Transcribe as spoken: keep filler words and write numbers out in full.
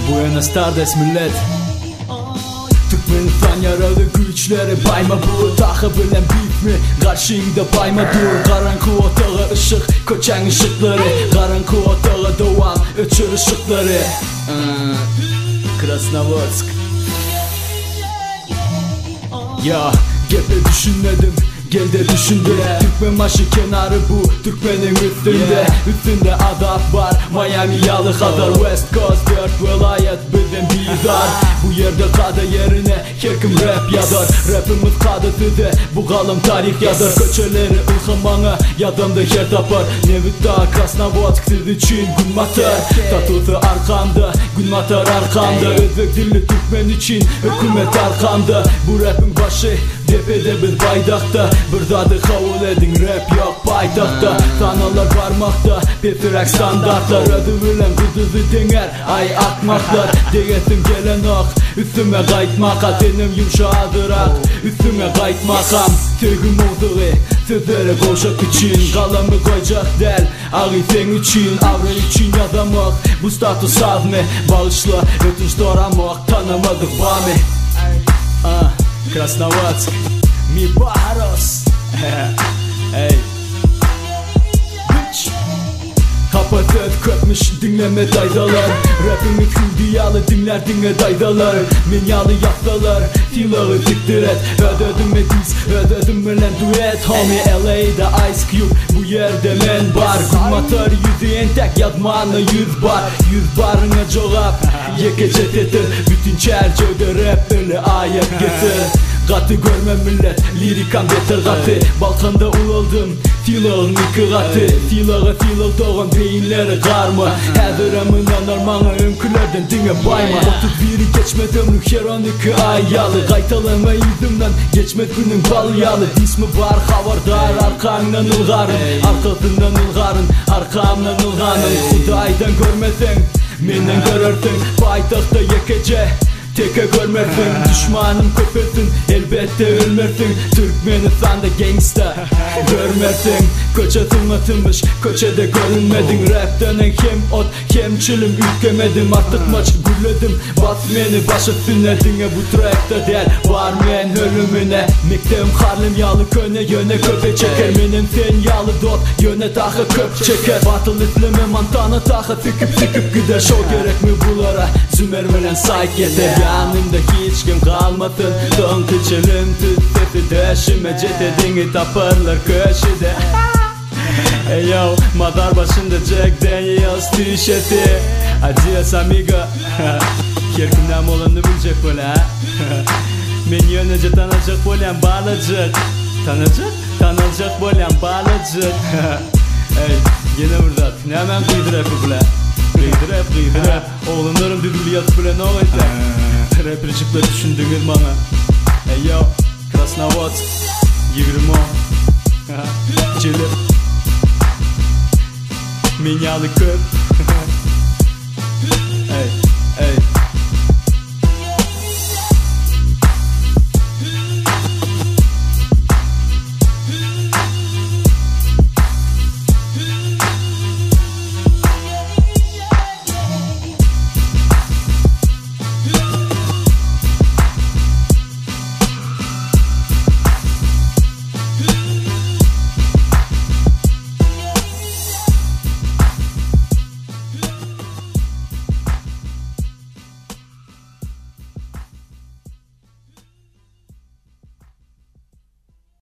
Buenos tardes millet. Türkmenistan yaralı güçleri bayma bu. Takı bilen büyük mü? Karşında bayma dur. Karanlık otağı ışık, koçan ışıkları. Karanlık otağı doğan öçür ışıkları. Krasnovodsk. Ya gepe düşünmedim, gel de düşündür. Türkmen maşı kenarı bu, Türkmenin üstünde. yeah. Üstünde adap var, Miami yalı kadar. West Coast dört velayet bizden bizar. Bu yerde kadı yerine herkim rap yazar. Rapimiz kadıtıdı, bu kalım tarih yazar. Köçeleri ılkın bana, yadımda her tapar. Nevit'ta Krasnovodsk siz için gün matar. Tatutu arkamda, gün matar arkamda. Özbek dilli Türkmen için hükümet arkamda. Bu rapin başı tepede bir baydakta. Buradadı kabul edin, rap yok paytakta. Tanalar parmakta, pefirek standartlar. Ödü bilen kudüzü denger, ay akmaklar. Degetim gelen ok, üstüme kaytmaka. Tenim yumşadırak, üstüme kaytmakam. Tügüm olduğu, sözlere koşak için. Kalamı koyacak del, ağı sen için. Avra için yazamak, bu status azmi. Bağışla, ötünç doğramak, tanımadık bami. Ah, Krasnovodsk, mi baros. Hey bitch. Kapatet köpmüş dinleme daydalar. Rapimi küldiyalı dinler dinle daydalar. Minyalı yaktalar, tilağı diktir et. Ödedim ediz, ödedim bilen duet. Homie L A'da Ice Cube, bu yerde men bar. Gülmatör yüzü entek, yadmanı yüz bar. Yüz barına cevap, yekece tetir. Bütün çerçevde rap öyle ayet getir. Katı görme millet, lirikam beter katı. Balkanda ulaldım, tilağın iki katı. Tilağı tilağı doğan beyinleri karma. Hədiramından armağına önkülerden dine bayma. Otuz biri geçmedi ömrü her on iki ay yalı. Kaytalama yüzümden geçmedi günün balı yalı. Dismi var havardar, arkamdan ılgarın. Arkasından ılgarın, arkamdan ılganın. Kudaydan görmesen, menden görürsün. Paytakta yekece teke görmersin, düşmanım köpesin, elbette ölmersin. Türkmenistan'da gangsta görmersin. Koçatım atılmış, koçede görünmedin. Rapten hem ot, hem çilim ülkemedim. Artık maç gülledim, Batman'i başı sünnetine. Bu trackta der, var men ölümüne. Mektem karlim yağlı köne, yöne köpe çeker. Benim sen yağlı dot, yöne takı köp çeker. Batıl islimi mantana takı, sikip sikip gider. Show gerek mi bulara, Zümer veren sayk yeter. Yanımda hiç kim kalmasın. Don kıçılım tüt sesi döşüme. Cetedini taparlar köşede. Hey yo, madar başında Jack Daniels tişeti. Adios amigo. Kerkimden olanı bilecek böyle ha. Men yönece tanacak bolen bağlacak. Tanacak? Tanacak bolen bağlacak. Hey, yine burada. Ne hemen kıydı rapı bile. Kıydı rap, kıydı rap. Oğlanlarım düdülü yat bile ne olacak? Rappercikler düşündüğün bana. Hey yo, Krasnovodsk yirmi on Cilir Minyalı köp